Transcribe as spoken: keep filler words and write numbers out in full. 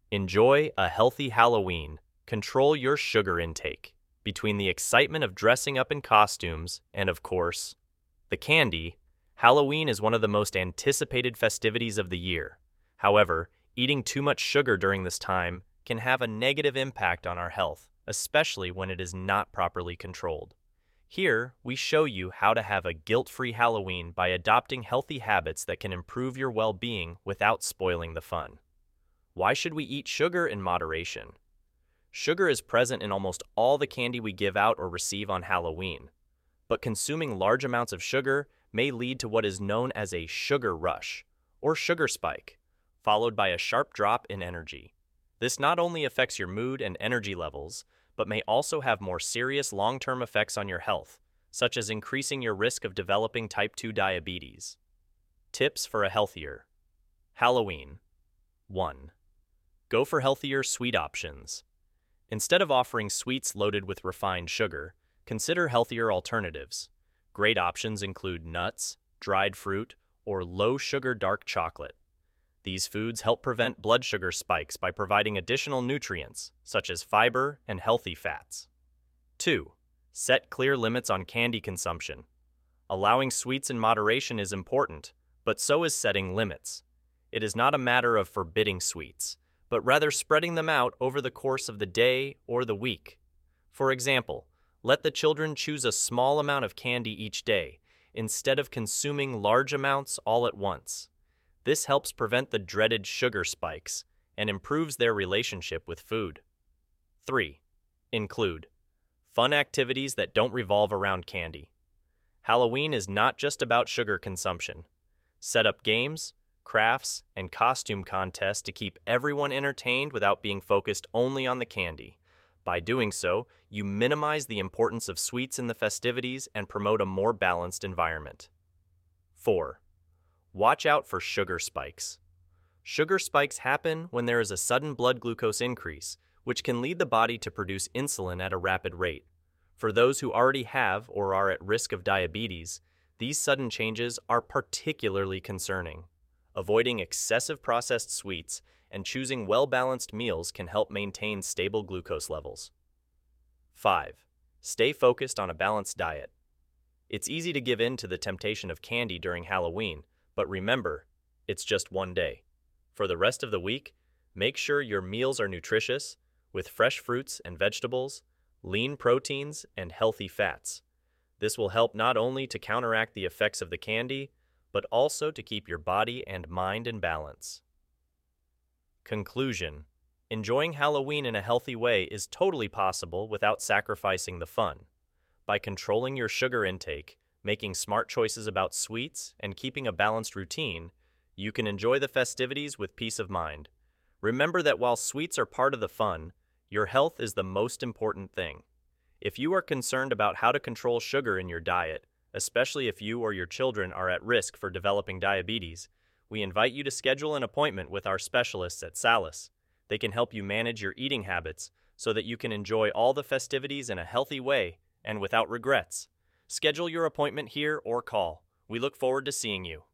Enjoy a healthy Halloween. Control your sugar intake. Between the excitement of dressing up in costumes and, of course, the candy, Halloween is one of the most anticipated festivities of the year. However, eating too much sugar during this time can have a negative impact on our health, especially when it is not properly controlled. Here, we show you how to have a guilt-free Halloween by adopting healthy habits that can improve your well-being without spoiling the fun. Why should we eat sugar in moderation? Sugar is present in almost all the candy we give out or receive on Halloween, but consuming large amounts of sugar may lead to what is known as a sugar rush or sugar spike, followed by a sharp drop in energy. This not only affects your mood and energy levels, but may also have more serious long-term effects on your health, such as increasing your risk of developing type two diabetes. Tips for a healthier Halloween. one. Go for healthier sweet options. Instead of offering sweets loaded with refined sugar, consider healthier alternatives. Great options include nuts, dried fruit, or low-sugar dark chocolate. These foods help prevent blood sugar spikes by providing additional nutrients, such as fiber and healthy fats. two. Set clear limits on candy consumption. Allowing sweets in moderation is important, but so is setting limits. It is not a matter of forbidding sweets, but rather spreading them out over the course of the day or the week. For example, let the children choose a small amount of candy each day, instead of consuming large amounts all at once. This helps prevent the dreaded sugar spikes and improves their relationship with food. three. Include fun activities that don't revolve around candy. Halloween is not just about sugar consumption. Set up games, crafts, and costume contests to keep everyone entertained without being focused only on the candy. By doing so, you minimize the importance of sweets in the festivities and promote a more balanced environment. four. Watch out for sugar spikes. Sugar spikes happen when there is a sudden blood glucose increase, which can lead the body to produce insulin at a rapid rate. For those who already have or are at risk of diabetes, these sudden changes are particularly concerning. Avoiding excessive processed sweets and choosing well-balanced meals can help maintain stable glucose levels. five. Stay focused on a balanced diet. It's easy to give in to the temptation of candy during Halloween, but remember, it's just one day. For the rest of the week, make sure your meals are nutritious, with fresh fruits and vegetables, lean proteins, and healthy fats. This will help not only to counteract the effects of the candy, but also to keep your body and mind in balance. Conclusion. Enjoying Halloween in a healthy way is totally possible without sacrificing the fun. By controlling your sugar intake, making smart choices about sweets, and keeping a balanced routine, you can enjoy the festivities with peace of mind. Remember that while sweets are part of the fun, your health is the most important thing. If you are concerned about how to control sugar in your diet, especially if you or your children are at risk for developing diabetes, we invite you to schedule an appointment with our specialists at Salus. They can help you manage your eating habits so that you can enjoy all the festivities in a healthy way and without regrets. Schedule your appointment here or call. We look forward to seeing you.